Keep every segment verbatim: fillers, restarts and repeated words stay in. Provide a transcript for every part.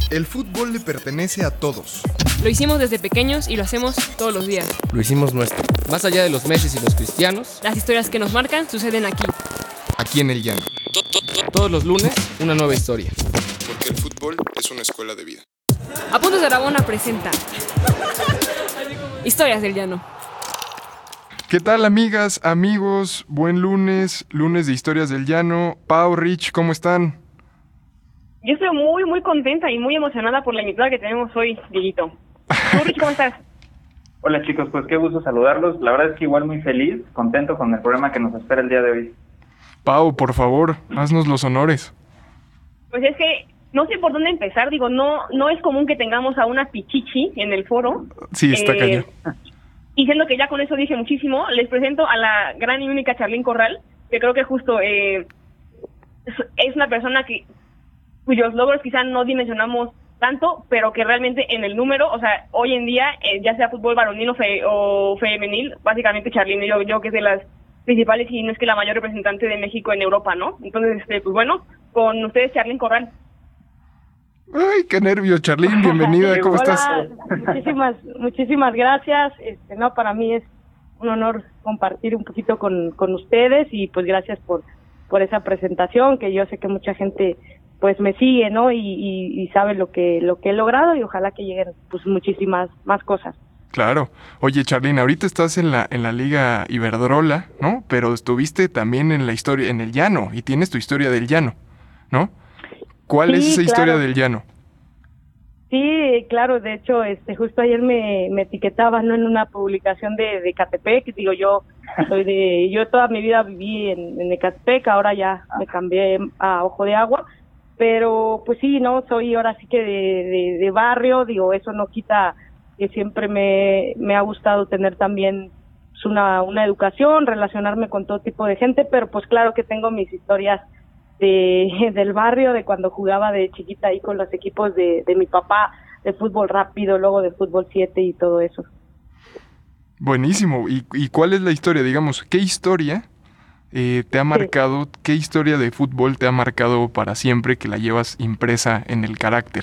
El fútbol le pertenece a todos. Lo hicimos desde pequeños y lo hacemos todos los días. Lo hicimos nuestro. Más allá de los Messi y los Cristianos, las historias que nos marcan suceden aquí. Aquí en el llano. Todos los lunes, una nueva historia. Porque el fútbol es una escuela de vida. Apuntes de Aragona presenta Historias del Llano. ¿Qué tal, amigas, amigos? Buen lunes, lunes de Historias del Llano. Pau, Rich, ¿cómo están? Yo estoy muy, muy contenta y muy emocionada por la invitada que tenemos hoy, Dieguito. ¿Tú, Rich, cómo estás? Hola, chicos, pues qué gusto saludarlos. La verdad es que igual muy feliz, contento con el programa que nos espera el día de hoy. Pau, por favor, haznos los honores. Pues es que no sé por dónde empezar. Digo, no no es común que tengamos a una pichichi en el foro. Sí, está eh, cañón. Y siendo que ya con eso dije muchísimo, les presento a la gran y única Charlín Corral, que creo que justo eh, es, es una persona que cuyos logros quizás no dimensionamos tanto, pero que realmente en el número, o sea, hoy en día, eh, ya sea fútbol varonil o, fe, o femenil, básicamente Charlín, yo, yo que es de las principales y no es que la mayor representante de México en Europa, ¿no? Entonces, este, pues bueno, con ustedes Charlín Corral. Ay, qué nervio, Charlín, bienvenida, ¿cómo Hola, estás? Muchísimas, muchísimas gracias. Este, no, para mí es un honor compartir un poquito con, con ustedes y pues gracias por, por esa presentación, que yo sé que mucha gente pues me sigue, ¿no? Y, y, y sabe lo que, lo que he logrado y ojalá que lleguen pues muchísimas más cosas. Claro. Oye, Charlín, ahorita estás en la en la Liga Iberdrola, ¿no? Pero estuviste también en la historia, en el llano, y tienes tu historia del llano, ¿no? ¿Cuál Sí, es esa claro. historia del llano? Sí, claro, de hecho, este, justo ayer me, me etiquetaban, ¿no? En una publicación de, de Ecatepec, digo, yo soy de, yo toda mi vida viví en, en Ecatepec, ahora ya me cambié a Ojo de Agua, pero pues sí, no, soy ahora sí que de, de, de barrio, digo, eso no quita que siempre me, me ha gustado tener también pues, una, una educación, relacionarme con todo tipo de gente, pero pues claro que tengo mis historias de del barrio, de cuando jugaba de chiquita ahí con los equipos de, de mi papá, de fútbol rápido, luego de fútbol siete y todo eso. Buenísimo. ¿Y, y cuál es la historia? Digamos, ¿qué historia eh, te ha marcado, sí. qué historia de fútbol te ha marcado para siempre que la llevas impresa en el carácter?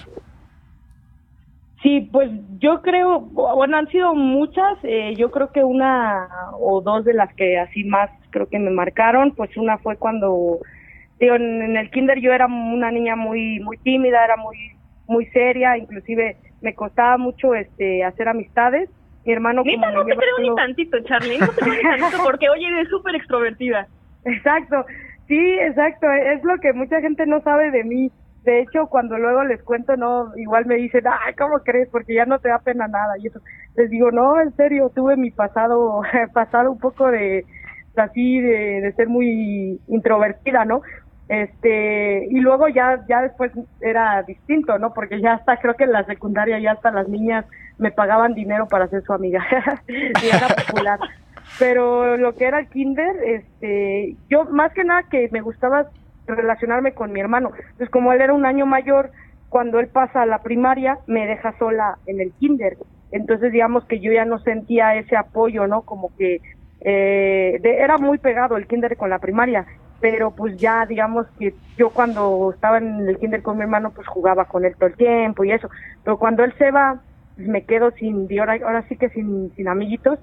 Sí, pues yo creo, bueno, han sido muchas, eh, yo creo que una o dos de las que así más creo que me marcaron, pues una fue cuando, digo, en, en el kinder yo era una niña muy muy tímida, era muy muy seria, inclusive me costaba mucho este hacer amistades. Mi hermano Nita, no te creo uno... ni tantito, Charly, no te creo ni tantito, porque oye, eres súper extrovertida. Exacto, sí, exacto, es lo que mucha gente no sabe de mí. De hecho, cuando luego les cuento, no, igual me dicen, ay, ¿cómo crees? Porque ya no te da pena nada, y eso. Les digo, no, en serio, tuve mi pasado, pasado un poco de, así, de, de ser muy introvertida, ¿no? Este, y luego ya, ya después era distinto, ¿no? Porque ya hasta, creo que en la secundaria ya hasta las niñas me pagaban dinero para ser su amiga, y era popular. Pero lo que era el kinder, este, yo más que nada que me gustaba relacionarme con mi hermano. Entonces, como él era un año mayor, cuando él pasa a la primaria, me deja sola en el kinder. Entonces, digamos que yo ya no sentía ese apoyo, ¿no? Como que eh, de, era muy pegado el kinder con la primaria, pero pues ya, digamos que yo cuando estaba en el kinder con mi hermano, pues jugaba con él todo el tiempo y eso. Pero cuando él se va, pues me quedo sin, ahora, ahora sí que sin, sin amiguitos.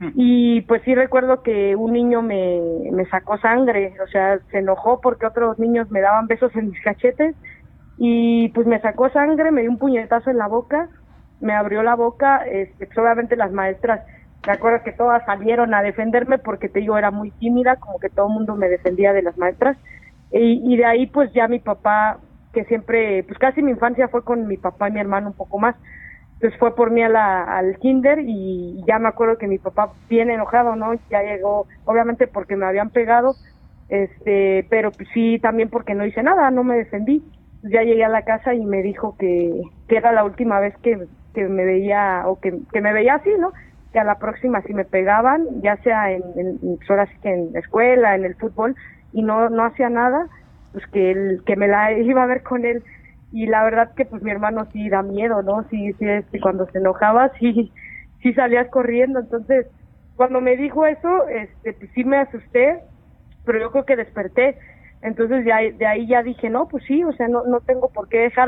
Y pues sí recuerdo que un niño me, me sacó sangre, o sea, se enojó porque otros niños me daban besos en mis cachetes y pues me sacó sangre, me dio un puñetazo en la boca, me abrió la boca, este, pues obviamente las maestras, me acuerdo que todas salieron a defenderme porque te digo, era muy tímida, como que todo el mundo me defendía de las maestras y, y de ahí pues ya mi papá, que siempre, pues casi mi infancia fue con mi papá y mi hermano un poco más. Entonces fue por mí a la, al kinder y ya me acuerdo que mi papá bien enojado, ¿no? Ya llegó, obviamente porque me habían pegado, este, pero pues sí, también porque no hice nada, no me defendí. Ya llegué a la casa y me dijo que, que era la última vez que, que me veía, o que, que me veía así, ¿no? Que a la próxima si me pegaban, ya sea en, en, pues ahora sí que en la escuela, en el fútbol, y no, no hacía nada, pues que él, que me la iba a ver con él. Y la verdad que pues mi hermano sí da miedo, ¿no? Sí, sí, este, cuando se enojaba, sí, sí salías corriendo. Entonces, cuando me dijo eso, este, pues sí me asusté, pero yo creo que desperté. Entonces, ya, de ahí ya dije, no, pues sí, o sea, no, no tengo por qué dejarme,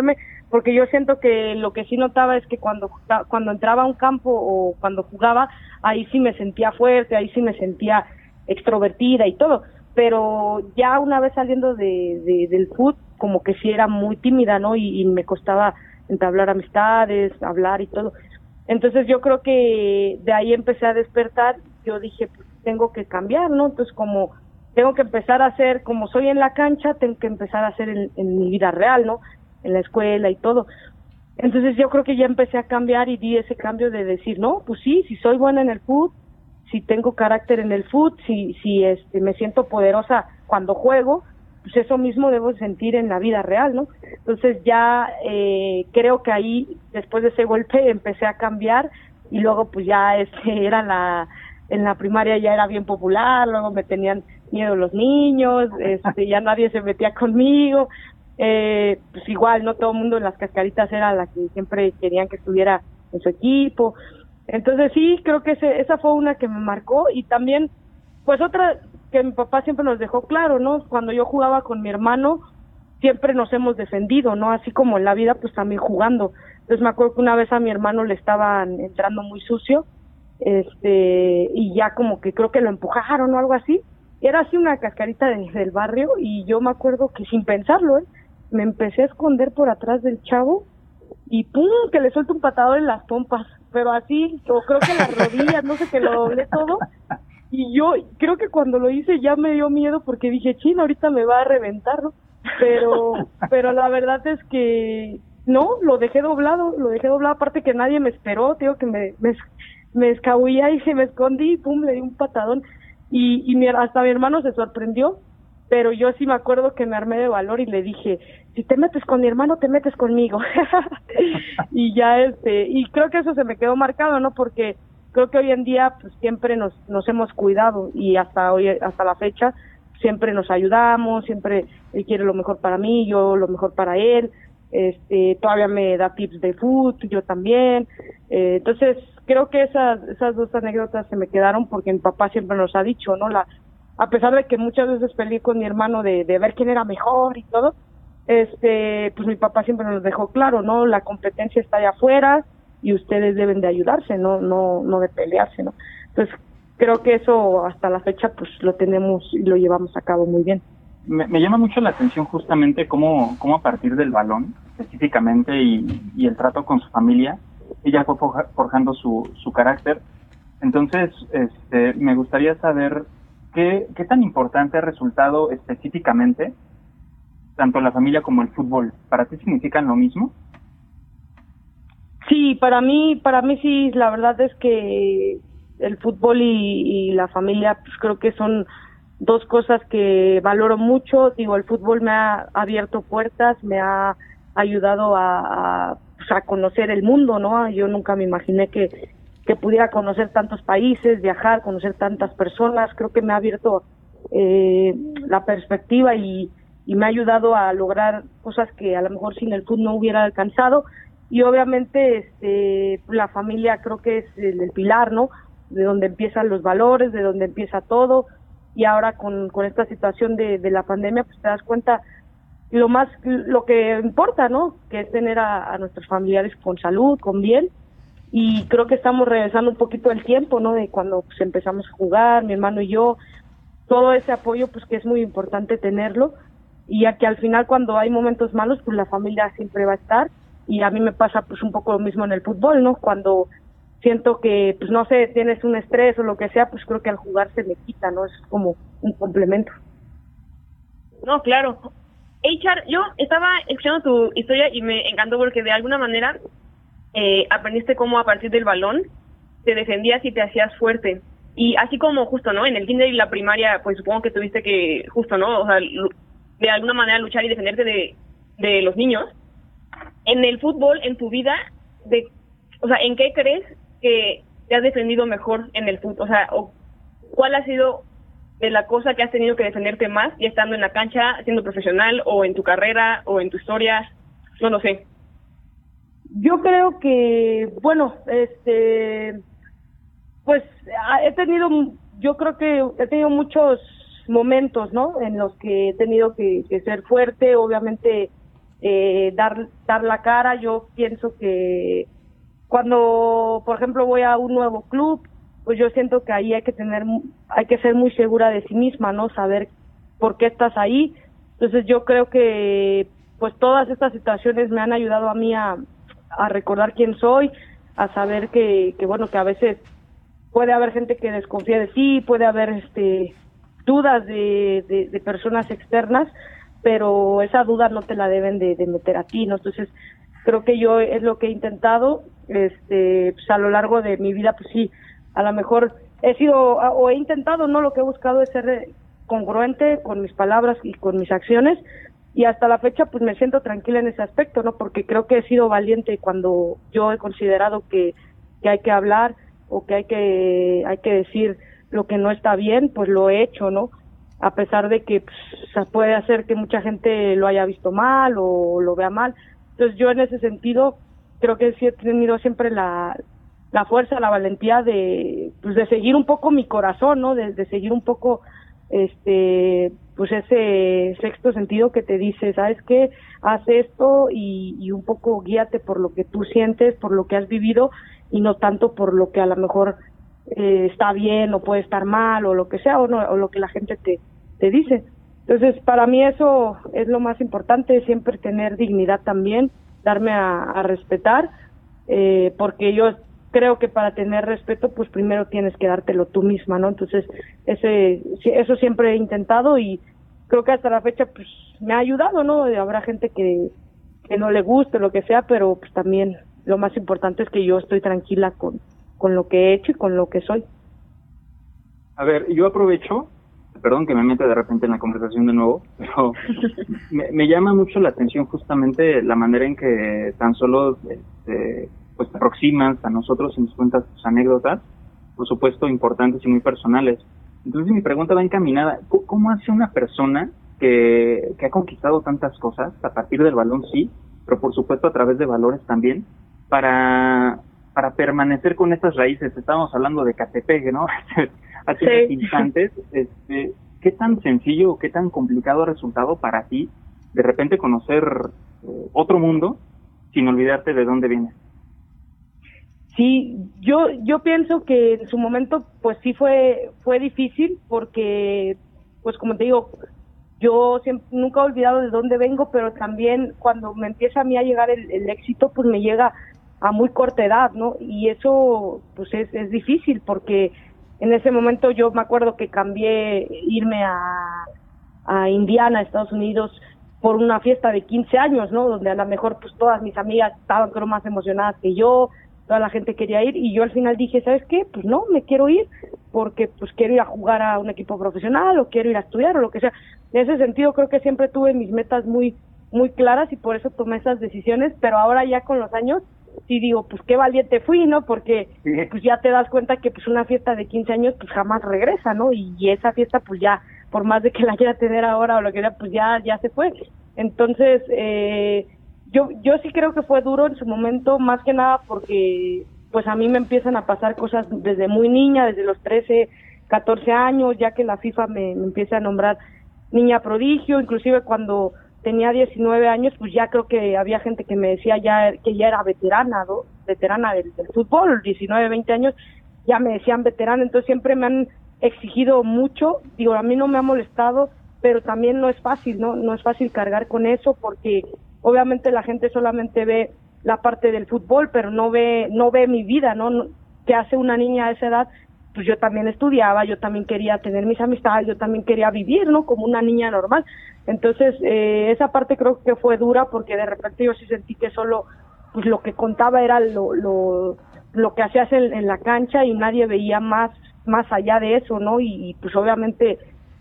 porque yo siento que lo que sí notaba es que cuando cuando entraba a un campo o cuando jugaba, ahí sí me sentía fuerte, ahí sí me sentía extrovertida y todo, pero ya una vez saliendo de, de del fútbol, como que sí era muy tímida, ¿no? Y, y me costaba entablar amistades, hablar y todo. Entonces yo creo que de ahí empecé a despertar, yo dije, pues tengo que cambiar, ¿no? Entonces como tengo que empezar a hacer, como soy en la cancha, tengo que empezar a hacer en, en mi vida real, ¿no? En la escuela y todo. Entonces yo creo que ya empecé a cambiar y di ese cambio de decir, no, pues sí, si soy buena en el fútbol, si tengo carácter en el fútbol, si, si este, me siento poderosa cuando juego, pues eso mismo debo sentir en la vida real, ¿no? Entonces ya eh, creo que ahí, después de ese golpe, empecé a cambiar y luego pues ya este, era la, en la primaria ya era bien popular, luego me tenían miedo los niños, este, ya nadie se metía conmigo, eh, pues igual, no todo el mundo en las cascaritas era la que siempre querían que estuviera en su equipo. Entonces sí, creo que ese, esa fue una que me marcó y también, pues otra que mi papá siempre nos dejó claro, ¿no? Cuando yo jugaba con mi hermano, siempre nos hemos defendido, ¿no? Así como en la vida, pues también jugando. Entonces me acuerdo que una vez a mi hermano le estaban entrando muy sucio, este, y ya como que creo que lo empujaron o algo así. Era así una cascarita de, del barrio y yo me acuerdo que sin pensarlo, ¿eh? Me empecé a esconder por atrás del chavo y ¡pum! Que le suelto un patador en las pompas, pero así, o creo que en las rodillas, no sé, que lo doblé todo. Y yo creo que cuando lo hice ya me dio miedo porque dije, chino, ahorita me va a reventar, ¿no? Pero, pero la verdad es que no, lo dejé doblado, lo dejé doblado, aparte que nadie me esperó, digo que me, me, me escabullé y se me escondí y pum, le di un patadón. Y, y mi, hasta mi hermano se sorprendió, pero yo sí me acuerdo que me armé de valor y le dije, si te metes con mi hermano, te metes conmigo. Y ya este, y creo que eso se me quedó marcado, ¿no? Porque creo que hoy en día pues siempre nos nos hemos cuidado y hasta hoy, hasta la fecha, siempre nos ayudamos, siempre él quiere lo mejor para mí, yo lo mejor para él, este, todavía me da tips de fútbol, yo también, eh, entonces creo que esas esas dos anécdotas se me quedaron porque mi papá siempre nos ha dicho, ¿no? La a pesar de que muchas veces peleé con mi hermano de, de ver quién era mejor y todo, este, pues mi papá siempre nos dejó claro, ¿no? La competencia está allá afuera y ustedes deben de ayudarse, no, no, no de pelearse, ¿no? Entonces creo que eso hasta la fecha pues lo tenemos y lo llevamos a cabo muy bien. Me, me llama mucho la atención justamente cómo, cómo a partir del balón específicamente y, y el trato con su familia, ella fue forjando su, su carácter. Entonces, este, me gustaría saber qué, qué tan importante ha resultado específicamente tanto la familia como el fútbol. ¿Para ti significan lo mismo? Sí, para mí, para mí sí, la verdad es que el fútbol y, y la familia, pues creo que son dos cosas que valoro mucho. Digo, el fútbol me ha abierto puertas, me ha ayudado a, a, pues, a conocer el mundo, ¿no? Yo nunca me imaginé que, que pudiera conocer tantos países, viajar, conocer tantas personas. Creo que me ha abierto eh, la perspectiva y, y me ha ayudado a lograr cosas que a lo mejor sin el fútbol no hubiera alcanzado. Y obviamente este, la familia creo que es el, el pilar, ¿no? De donde empiezan los valores, de donde empieza todo. Y ahora con, con esta situación de, de la pandemia, pues te das cuenta lo más, lo que importa, ¿no? Que es tener a, a nuestros familiares con salud, con bien. Y creo que estamos regresando un poquito el tiempo, ¿no? De cuando pues, empezamos a jugar, mi hermano y yo. Todo ese apoyo, pues que es muy importante tenerlo. Y ya que al final cuando hay momentos malos, pues la familia siempre va a estar. Y a mí me pasa pues un poco lo mismo en el fútbol, ¿no? Cuando siento que, pues no sé, tienes un estrés o lo que sea, pues creo que al jugar se me quita, ¿no? Es como un complemento. No, claro. Hey, Char, yo estaba escuchando tu historia y me encantó porque de alguna manera eh, aprendiste cómo a partir del balón te defendías y te hacías fuerte. Y así como justo, ¿no? En el kinder y la primaria, pues supongo que tuviste que, justo, ¿no? O sea, de alguna manera luchar y defenderte de, de los niños. En el fútbol, en tu vida, de, o sea, ¿en qué crees que te has defendido mejor en el fútbol? O sea, o, ¿cuál ha sido de la cosa que has tenido que defenderte más ya estando en la cancha, siendo profesional, o en tu carrera, o en tu historia? No lo sé. Yo creo que, bueno, este, pues he tenido, yo creo que he tenido muchos momentos, ¿no? En los que he tenido que, que ser fuerte, obviamente. eh, dar, dar la cara. Yo pienso que cuando, por ejemplo, voy a un nuevo club, pues yo siento que ahí hay que tener, hay que ser muy segura de sí misma, ¿no? Saber por qué estás ahí. Entonces yo creo que pues todas estas situaciones me han ayudado a mí a, a recordar quién soy, a saber que, que bueno, que a veces puede haber gente que desconfía de ti, puede haber este dudas de, de, de personas externas, pero esa duda no te la deben de, de meter a ti, ¿no? Entonces creo que yo es lo que he intentado, este pues a lo largo de mi vida, pues sí, a lo mejor he sido, o he intentado, ¿no? Lo que he buscado es ser congruente con mis palabras y con mis acciones, y hasta la fecha pues me siento tranquila en ese aspecto, ¿no? Porque creo que he sido valiente cuando yo he considerado que, que hay que hablar o que hay que hay que decir lo que no está bien, pues lo he hecho, ¿no? A pesar de que pues, puede hacer que mucha gente lo haya visto mal o lo vea mal. Entonces yo en ese sentido creo que sí he tenido siempre la, la fuerza, la valentía de pues de seguir un poco mi corazón, ¿no? De, de seguir un poco este pues ese sexto sentido que te dice, ¿sabes qué? Haz esto y, y un poco guíate por lo que tú sientes, por lo que has vivido y no tanto por lo que a lo mejor eh, está bien o puede estar mal o lo que sea o, no, o lo que la gente te, te dice. Entonces para mí eso es lo más importante, siempre tener dignidad también, darme a, a respetar, eh, porque yo creo que para tener respeto pues primero tienes que dártelo tú misma, ¿no? Entonces ese eso siempre he intentado y creo que hasta la fecha pues me ha ayudado, ¿no? Habrá gente que, que no le guste lo que sea, pero pues también lo más importante es que yo estoy tranquila con, con lo que he hecho y con lo que soy. A ver, yo aprovecho, perdón que me meta de repente en la conversación de nuevo, pero me, me llama mucho la atención justamente la manera en que tan solo este, pues te aproximas a nosotros y nos cuentas tus anécdotas, por supuesto importantes y muy personales. Entonces mi pregunta va encaminada, ¿cómo hace una persona que, que ha conquistado tantas cosas, a partir del balón sí, pero por supuesto a través de valores también, para, para permanecer con estas raíces? Estábamos hablando de Catepec, ¿no? Hace unos sí. instantes, este, ¿qué tan sencillo o qué tan complicado ha resultado para ti de repente conocer eh, otro mundo sin olvidarte de dónde vienes? Sí, yo yo pienso que en su momento pues sí fue fue difícil porque pues como te digo, yo siempre, nunca he olvidado de dónde vengo, pero también cuando me empieza a mí a llegar el, el éxito pues me llega a muy corta edad, ¿no? Y eso pues es, es difícil porque en ese momento yo me acuerdo que cambié irme a, a Indiana, Estados Unidos, por una fiesta de quince años, ¿no? Donde a lo mejor pues todas mis amigas estaban creo más emocionadas que yo, toda la gente quería ir y yo al final dije, ¿sabes qué? Pues no, me quiero ir porque pues quiero ir a jugar a un equipo profesional o quiero ir a estudiar o lo que sea. En ese sentido creo que siempre tuve mis metas muy muy claras y por eso tomé esas decisiones, pero ahora ya con los años sí digo, pues qué valiente fui, ¿no? Porque pues ya te das cuenta que pues una fiesta de quince años pues jamás regresa, ¿no? Y, y esa fiesta pues ya, por más de que la quiera tener ahora o lo que sea, pues ya ya se fue. Entonces, eh Yo yo sí creo que fue duro en su momento, más que nada porque pues a mí me empiezan a pasar cosas desde muy niña, desde los trece, catorce años, ya que la FIFA me, me empieza a nombrar niña prodigio, inclusive cuando tenía diecinueve años, pues ya creo que había gente que me decía ya que ya era veterana, ¿no? Veterana del, del fútbol, diecinueve, veinte años, ya me decían veterana, entonces siempre me han exigido mucho, digo, a mí no me ha molestado, pero también no es fácil, ¿no? No es fácil cargar con eso porque obviamente la gente solamente ve la parte del fútbol, pero no ve no ve mi vida, ¿no? ¿Qué hace una niña a esa edad? Pues yo también estudiaba, yo también quería tener mis amistades, yo también quería vivir, ¿no? Como una niña normal. Entonces, eh, esa parte creo que fue dura porque de repente yo sí sentí que solo pues lo que contaba era lo lo, lo que hacías en, en la cancha y nadie veía más más allá de eso, ¿no? Y, y pues obviamente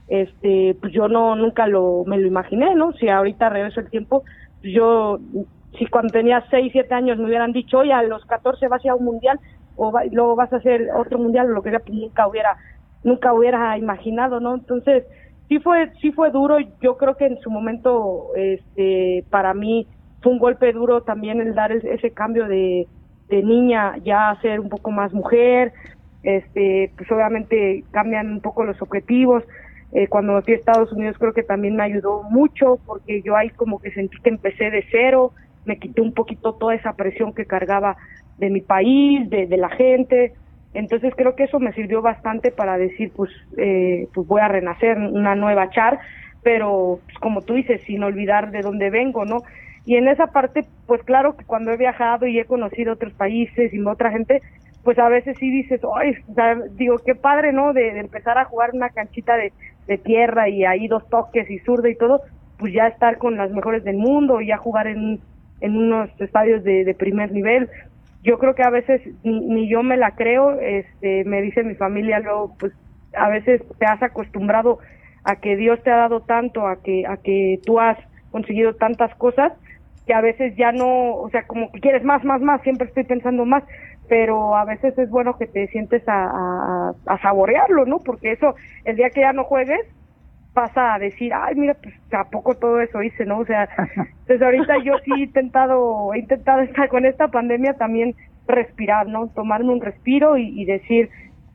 este pues yo no nunca lo me lo imaginé, ¿no? Si ahorita regreso el tiempo, yo, si cuando tenía seis, siete años me hubieran dicho, oye, a los catorce vas a ir a un mundial o va, luego vas a hacer otro mundial o lo que sea, pues nunca hubiera, nunca hubiera imaginado, ¿no? Entonces, sí fue, sí fue duro. Yo creo que en su momento, este, para mí fue un golpe duro también el dar ese cambio de, de niña ya a ser un poco más mujer. Este, pues obviamente cambian un poco los objetivos. Eh, cuando me fui a Estados Unidos creo que también me ayudó mucho, porque yo ahí como que sentí que empecé de cero, me quité un poquito toda esa presión que cargaba de mi país, de, de la gente. Entonces creo que eso me sirvió bastante para decir, pues, eh, pues voy a renacer, una nueva Char, pero pues, como tú dices, sin olvidar de dónde vengo, ¿no? Y en esa parte, pues claro que cuando he viajado y he conocido otros países y otra gente, pues a veces sí dices, ay, o sea, digo, qué padre, ¿no? De, de empezar a jugar una canchita de, de tierra y ahí dos toques y zurda y todo, pues ya estar con las mejores del mundo, ya jugar en, en unos estadios de, de primer nivel. Yo creo que a veces ni, ni yo me la creo, este, me dice mi familia luego, pues a veces te has acostumbrado a que Dios te ha dado tanto, a que a que tú has conseguido tantas cosas, que a veces ya no, o sea, como que quieres más, más, más, siempre estoy pensando más, pero a veces es bueno que te sientes a, a, a saborearlo, ¿no? Porque eso, el día que ya no juegues, pasa a decir, ay, mira, pues a poco todo eso hice, ¿no? O sea, entonces ahorita yo sí he intentado, he intentado estar con esta pandemia también respirar, ¿no? Tomarme un respiro y, y decir,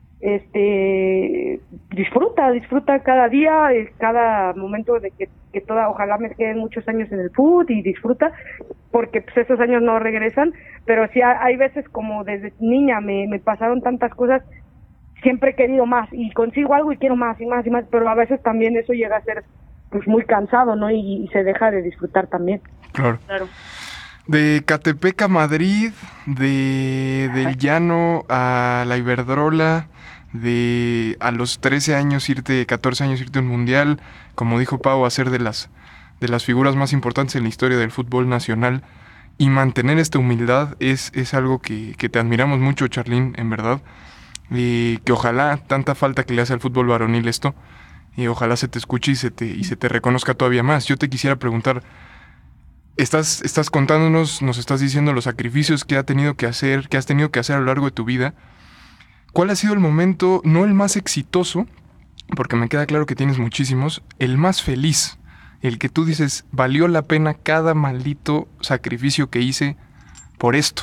este, disfruta, disfruta cada día, cada momento de que, que toda, ojalá me queden muchos años en el fútbol y disfruta, porque pues esos años no regresan, pero sí hay veces como desde niña me, me pasaron tantas cosas, siempre he querido más y consigo algo y quiero más y más y más, pero a veces también eso llega a ser pues muy cansado, ¿no? Y, y se deja de disfrutar también. Claro. Claro. De Catepec a Madrid, de del Llano a la Iberdrola, de a los trece años irte, catorce años irte a un mundial, como dijo Pau, a ser de las de las figuras más importantes en la historia del fútbol nacional, y mantener esta humildad es, es algo que, que te admiramos mucho, Charlín, en verdad. Y que ojalá tanta falta que le hace al fútbol varonil esto, y ojalá se te escuche y se te, y se te reconozca todavía más. Yo te quisiera preguntar, estás, estás contándonos, nos estás diciendo los sacrificios que ha tenido que hacer, que has tenido que hacer a lo largo de tu vida. ¿Cuál ha sido el momento, no el más exitoso, porque me queda claro que tienes muchísimos, el más feliz, el que tú dices, valió la pena cada maldito sacrificio que hice por esto?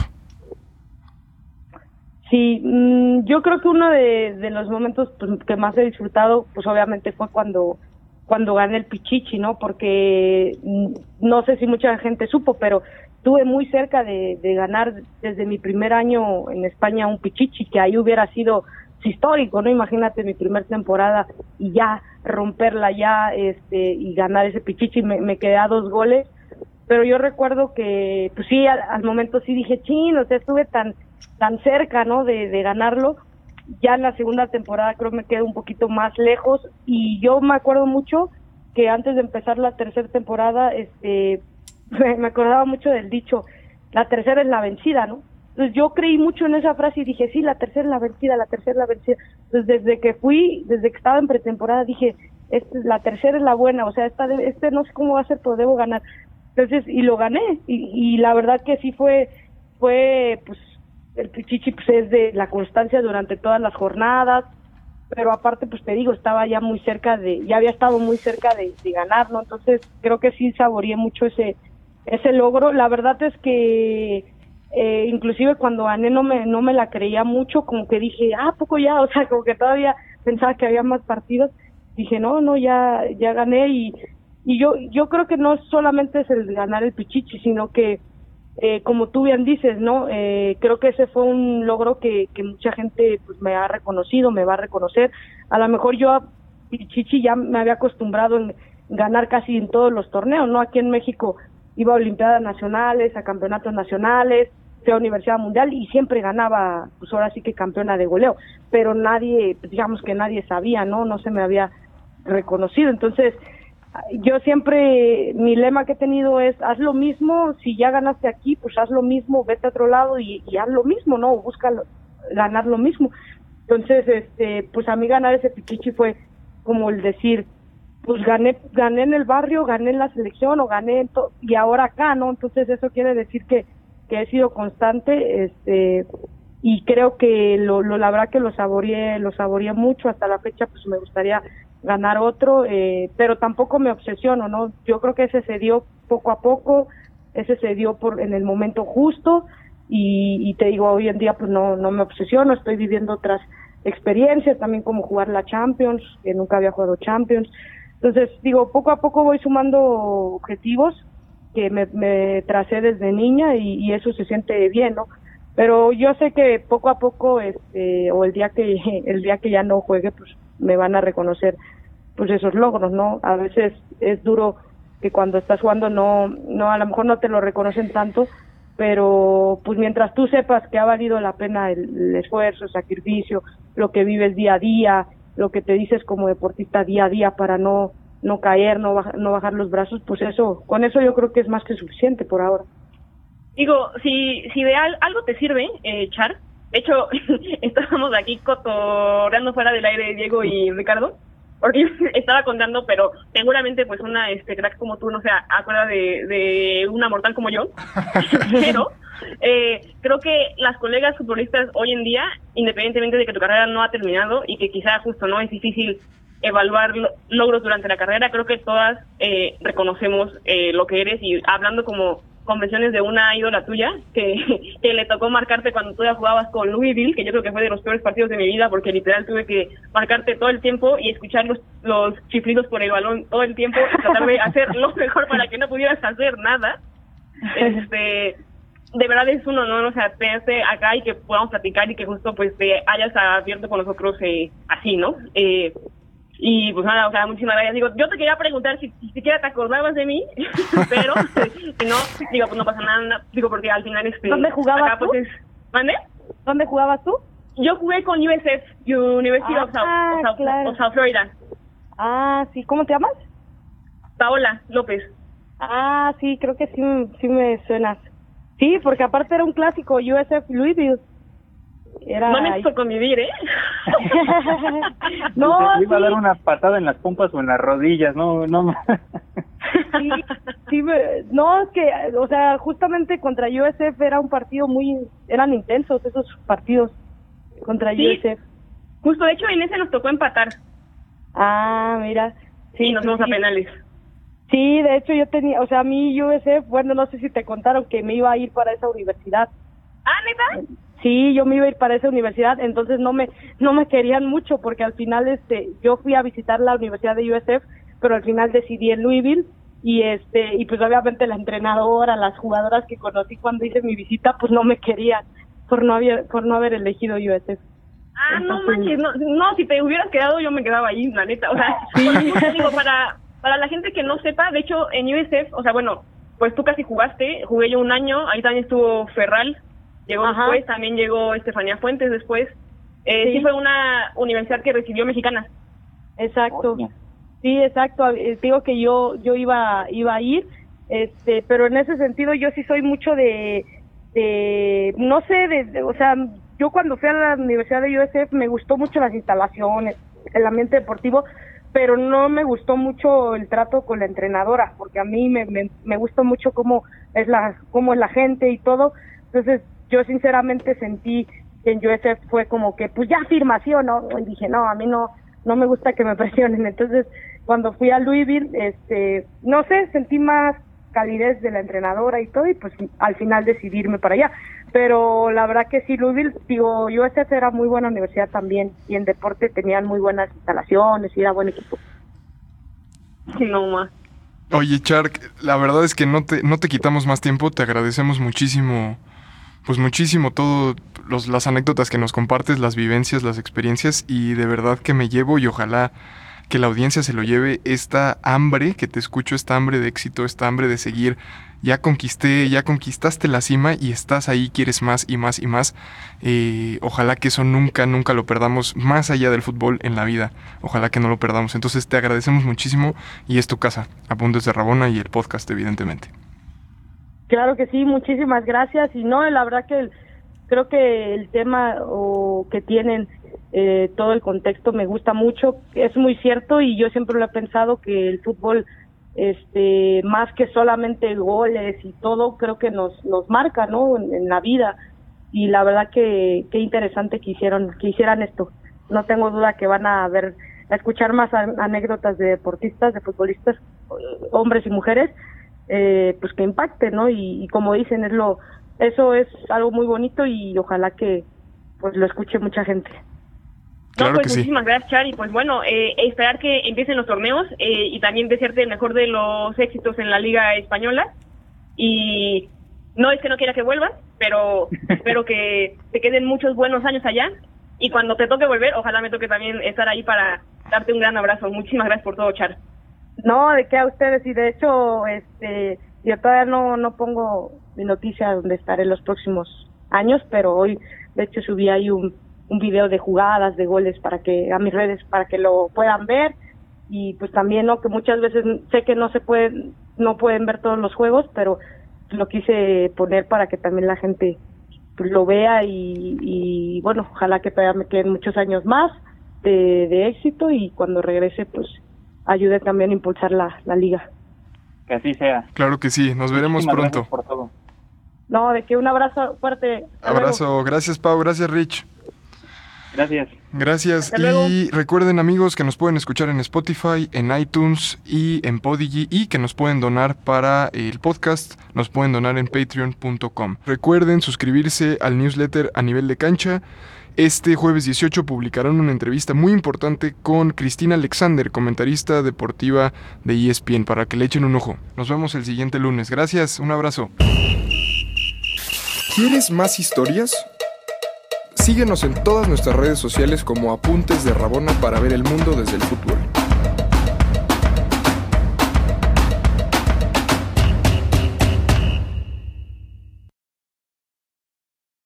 Sí, mmm, yo creo que uno de, de los momentos pues, que más he disfrutado, pues obviamente fue cuando cuando gané el Pichichi, ¿no? Porque mmm, no sé si mucha gente supo, pero estuve muy cerca de, de ganar desde mi primer año en España un Pichichi, que ahí hubiera sido histórico, ¿no? Imagínate mi primera temporada y ya romperla ya este y ganar ese Pichichi, me, me quedé a dos goles, pero yo recuerdo que, pues sí, al, al momento sí dije, chin, o sea, estuve tan tan cerca, ¿no? De, de ganarlo. Ya en la segunda temporada creo me quedo un poquito más lejos, y yo me acuerdo mucho que antes de empezar la tercera temporada, este, me acordaba mucho del dicho, la tercera es la vencida, ¿no? Entonces yo creí mucho en esa frase y dije, sí, la tercera es la vencida, la tercera es la vencida. Entonces desde que fui, desde que estaba en pretemporada dije, este, la tercera es la buena, o sea, esta de, este no sé cómo va a ser, pero debo ganar. Entonces, y lo gané, y, y la verdad que sí fue, fue, pues, el Pichichi pues es de la constancia durante todas las jornadas, pero aparte pues te digo, estaba ya muy cerca de, ya había estado muy cerca de, de ganar, ¿no? Entonces creo que sí saboreé mucho ese ese logro. La verdad es que eh, inclusive cuando gané no me no me la creía mucho, como que dije, ah, poco ya, o sea, como que todavía pensaba que había más partidos. Dije, no, no, ya ya gané, y y yo yo creo que no solamente es el ganar el Pichichi, sino que Eh, como tú bien dices, ¿no? Eh, creo que ese fue un logro que, que mucha gente pues me ha reconocido, me va a reconocer. A lo mejor yo a Pichichi ya me había acostumbrado en ganar casi en todos los torneos, ¿no? Aquí en México iba a Olimpiadas Nacionales, a Campeonatos Nacionales, fui a Universidad Mundial y siempre ganaba, pues ahora sí que campeona de goleo, pero nadie, pues digamos que nadie sabía, ¿no? No se me había reconocido. Entonces, yo siempre, mi lema que he tenido es, haz lo mismo, si ya ganaste aquí, pues haz lo mismo, vete a otro lado y, y haz lo mismo, ¿no? Busca lo, ganar lo mismo. Entonces, este, pues a mí ganar ese Pichichi fue como el decir, pues gané, gané en el barrio, gané en la selección o gané en to- y ahora acá, ¿no? Entonces eso quiere decir que, que he sido constante, este, y creo que lo, lo la verdad que lo saboreé, lo saboreé mucho. Hasta la fecha, pues me gustaría ganar otro, eh, pero tampoco me obsesiono, ¿no? Yo creo que ese se dio poco a poco, ese se dio por en el momento justo, y, y te digo, hoy en día pues no no me obsesiono, estoy viviendo otras experiencia, también como jugar la Champions, que nunca había jugado Champions. Entonces, digo, poco a poco voy sumando objetivos que me, me tracé desde niña y, y eso se siente bien, ¿no? Pero yo sé que poco a poco, este, o el día que el día que ya no juegue, pues me van a reconocer pues esos logros, ¿no? A veces es duro que cuando estás jugando no, no, a lo mejor no te lo reconocen tanto, pero pues mientras tú sepas que ha valido la pena el, el esfuerzo, el sacrificio, lo que vives día a día, lo que te dices como deportista día a día para no, no caer, no bajar, no bajar los brazos, pues eso, con eso yo creo que es más que suficiente por ahora. Digo, si, si de al, algo te sirve, eh, Char, de hecho, estábamos aquí cotorreando fuera del aire Diego y Ricardo, porque yo estaba contando, pero seguramente pues una este crack como tú no se acuerda de, de una mortal como yo, pero eh, creo que las colegas futbolistas hoy en día, independientemente de que tu carrera no ha terminado y que quizá justo no es difícil evaluar lo, logros durante la carrera, creo que todas eh, reconocemos eh, lo que eres y hablando como convenciones de una ídola tuya que, que le tocó marcarte cuando tú ya jugabas con Louisville, que yo creo que fue de los peores partidos de mi vida porque literal tuve que marcarte todo el tiempo y escuchar los, los chiflidos por el balón todo el tiempo y tratar de hacer lo mejor para que no pudieras hacer nada. Este, de verdad es un honor, o sea, tenerte acá y que podamos platicar y que justo pues te hayas abierto con nosotros eh, así, ¿no? Eh, Y pues nada, o sea, muchísimas gracias. Digo, yo te quería preguntar si, si siquiera te acordabas de mí, pero si no, digo, pues no pasa nada, digo, porque al final este... ¿Dónde jugabas acá, tú? Pues, es, ¿mande? ¿Dónde jugabas tú? Yo jugué con U S F, University ah, of, South, of, South, claro. of South Florida. Ah, sí, ¿cómo te llamas? Paola López. Ah, sí, creo que sí, sí me suenas. Sí, porque aparte era un clásico, U S F Louisville. Era... No me hizo convivir, ¿eh? No, te iba sí. a dar una patada en las pompas o en las rodillas, no, no. Sí, sí, me- no, es que, o sea, justamente contra U S F era un partido muy, eran intensos esos partidos contra Sí. U S F. Justo, de hecho, en ese nos tocó empatar. Ah, mira. Sí, y nos sí, fuimos sí. a penales. Sí, de hecho yo tenía, o sea, a mí U S F, bueno, no sé si te contaron que me iba a ir para esa universidad. Ah, ¿neta? Sí, yo me iba a ir para esa universidad, entonces no me no me querían mucho porque al final este yo fui a visitar la universidad de U S F, pero al final decidí en Louisville y este y pues obviamente la entrenadora, las jugadoras que conocí cuando hice mi visita, pues no me querían por no haber por no haber elegido U S F. Ah, no Entonces- manches, no, no, si te hubieras quedado yo me quedaba ahí, la neta, o sea, Sí. digo, para, para la gente que no sepa, de hecho, en U S F, o sea, bueno, pues tú casi jugaste, jugué yo un año, ahí también estuvo Ferral, llegó Ajá. después, también llegó Estefanía Fuentes después, eh, sí. Sí. fue una universidad que recibió mexicanas. Exacto. Oye. Sí, exacto. Eh, Digo que yo yo iba iba a ir, este, pero en ese sentido yo sí soy mucho de de no sé, de, de- o sea, yo cuando fui a la Universidad de U S F me gustó mucho las instalaciones, el ambiente deportivo, pero no me gustó mucho el trato con la entrenadora, porque a mí me me, me gusta mucho cómo es la cómo es la gente y todo. Entonces, yo sinceramente sentí que en U S F fue como que pues ya afirmación, ¿no? Y dije, no, a mí no no me gusta que me presionen. Entonces, cuando fui a Louisville, este, no sé, sentí más calidez de la entrenadora y todo, y pues al final decidí irme para allá. Pero la verdad que sí, Louisville, digo, U S F era muy buena universidad también, y en deporte tenían muy buenas instalaciones y era buen equipo. No más. Oye, Chark, la verdad es que no te, no te quitamos más tiempo, te agradecemos muchísimo, pues muchísimo todo, los, las anécdotas que nos compartes, las vivencias, las experiencias, y de verdad que me llevo y ojalá que la audiencia se lo lleve esta hambre, que te escucho, esta hambre de éxito, esta hambre de seguir. Ya conquisté, ya conquistaste la cima y estás ahí, quieres más y más y más. Eh, ojalá que eso nunca, nunca lo perdamos, más allá del fútbol en la vida. Ojalá que no lo perdamos. Entonces te agradecemos muchísimo y es tu casa, Apuntes de Rabona y el podcast, evidentemente. Claro que sí, muchísimas gracias. Y no, la verdad que el- creo que el tema o que tienen, eh, todo el contexto me gusta mucho, es muy cierto, y yo siempre lo he pensado que el fútbol, este, más que solamente goles y todo, creo que nos nos marca, ¿no? En, en la vida. Y la verdad que qué interesante que hicieron que hicieran esto. No tengo duda que van a ver a escuchar más an- anécdotas de deportistas, de futbolistas, eh, hombres y mujeres, eh, pues que impacten, ¿no? Y, y como dicen, es lo eso es algo muy bonito y ojalá que pues lo escuche mucha gente. Claro no, pues que sí. muchísimas gracias, Char, y pues bueno, eh, esperar que empiecen los torneos eh, y también desearte el mejor de los éxitos en la Liga Española. Y no es que no quiera que vuelvas, pero espero que te queden muchos buenos años allá. Y cuando te toque volver, ojalá me toque también estar ahí para darte un gran abrazo. Muchísimas gracias por todo, Char. No, de qué a ustedes, y de hecho, este, yo todavía no, no pongo mi noticia donde estaré los próximos años, pero hoy, de hecho, subí ahí un, un video de jugadas, de goles para que, a mis redes, para que lo puedan ver, y pues también, ¿no?, que muchas veces sé que no se pueden, no pueden ver todos los juegos, pero lo quise poner para que también la gente pues, lo vea, y, y bueno, ojalá que todavía me queden muchos años más de, de éxito, y cuando regrese, pues, ayude también a impulsar la, la liga. Que así sea. Claro que sí, nos veremos Muchísimas pronto. gracias por todo. No, de que un abrazo fuerte. Hasta Abrazo, luego. gracias Pau, gracias Rich. Gracias. Gracias. Hasta luego. Y recuerden, amigos, que nos pueden escuchar en Spotify, en iTunes y en Podigy, y que nos pueden donar para el podcast, nos pueden donar en patreon punto com. Recuerden suscribirse al newsletter A Nivel de Cancha. Este jueves dieciocho publicarán una entrevista muy importante con Cristina Alexander, comentarista deportiva de E S P N, para que le echen un ojo. Nos vemos el siguiente lunes. Gracias, un abrazo. ¿Quieres más historias? Síguenos en todas nuestras redes sociales como Apuntes de Rabona para ver el mundo desde el fútbol.